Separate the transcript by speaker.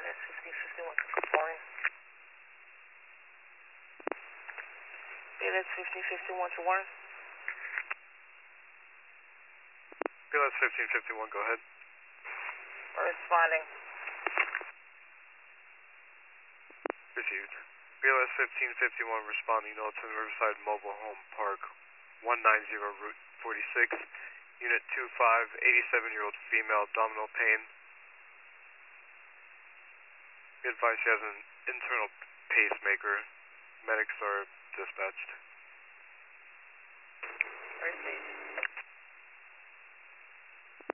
Speaker 1: BLS 1551 to Warren. BLS 1551 to Warren.
Speaker 2: BLS 1551, go ahead.
Speaker 1: Responding.
Speaker 2: Received. BLS 1551 responding Knowlton Riverside Mobile Home Park 190 Route 46. Unit 25, 87-year-old female, abdominal pain. Be advised she has an internal pacemaker. Medics are dispatched.
Speaker 1: Received.